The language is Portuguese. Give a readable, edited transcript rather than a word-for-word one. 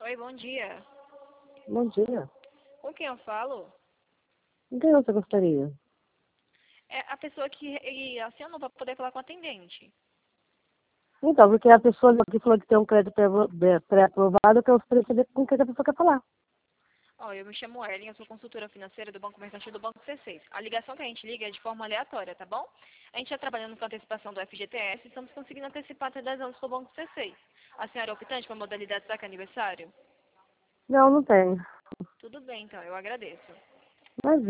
Oi, bom dia. Bom dia. Com quem eu falo? Com quem você gostaria? É a pessoa que acionou para poder falar com o atendente. Então, porque a pessoa que falou que tem um crédito pré-aprovado, que eu gostaria de saber com quem que a pessoa quer falar. Ó, eu me chamo Ellen, eu sou consultora financeira do Banco Mercantil do Banco C6. A ligação que a gente liga é de forma aleatória, tá bom? A gente está trabalhando com a antecipação do FGTS e estamos conseguindo antecipar até 10 anos com o Banco C6. A senhora é optante para a modalidade saque aniversário? Não, não tem. Tudo bem, então, eu agradeço. Mas